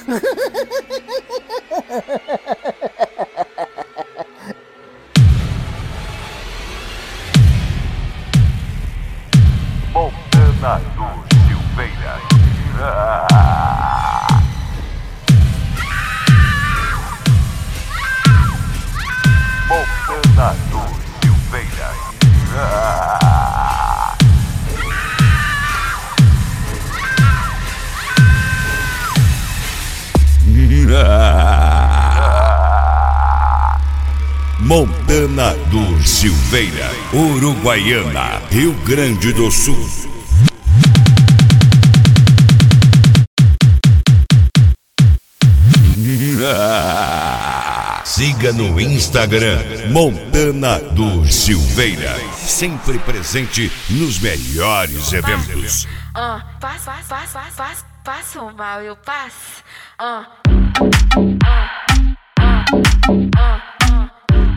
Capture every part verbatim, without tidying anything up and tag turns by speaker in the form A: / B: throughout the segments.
A: Montana do Silveira. Ah. Montana do Silveira. Ah.
B: Montana do Silveira, Uruguaiana, Rio Grande do Sul. Siga no Instagram Montana do Silveira, sempre presente nos melhores eventos.
C: Ah, passo, passo, passo, passo, passo, passo mal, eu passo. Ah, ah, ah, ah, ah.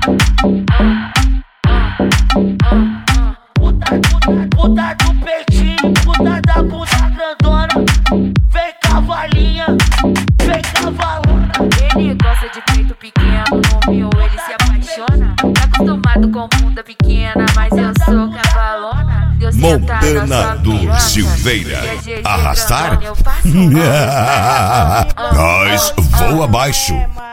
C: Puta, puta, puta do peitinho, puta da puta grandona. Vem cavalinha, vem cavalona. Ele gosta de peito pequeno, no meu ele se apaixona. Tá acostumado com bunda pequena, mas eu sou cavalona. Deus
B: Montana do Silveira, arrastar? Nós voa abaixo.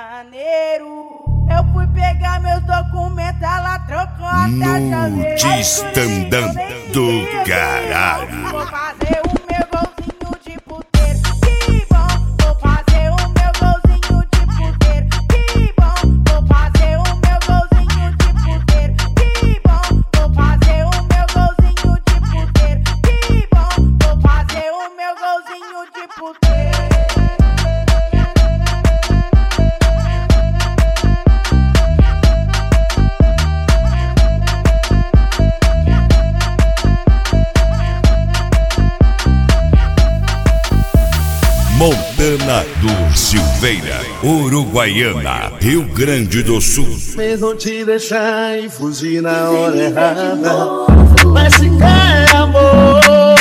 D: Eu fui pegar meus documentos, ela trocou a
B: no distandão do caralho.
D: Vou fazer o meu golzinho de puteiro, que bom. Vou fazer o meu golzinho de puteiro, que bom. Vou fazer o meu golzinho de puteiro, que bom. Vou fazer o meu golzinho de puteiro, que bom. Vou fazer o meu golzinho de puteiro.
B: Montana do Silveira, Uruguaiana, Rio Grande do Sul.
E: Fez não te deixar e fugir na hora errada. Mas se quer amor,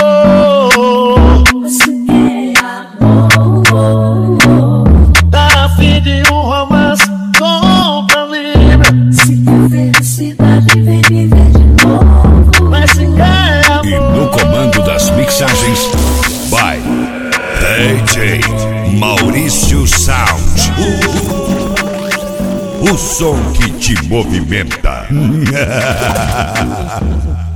F: se quer amor,
E: tá a fim de um romance, compra livre.
F: se quer felicidade, vem viver de novo.
E: Mas se quer amor,
B: E no comando das mixagens, vai D J Maurício Sound. O, o som que te movimenta.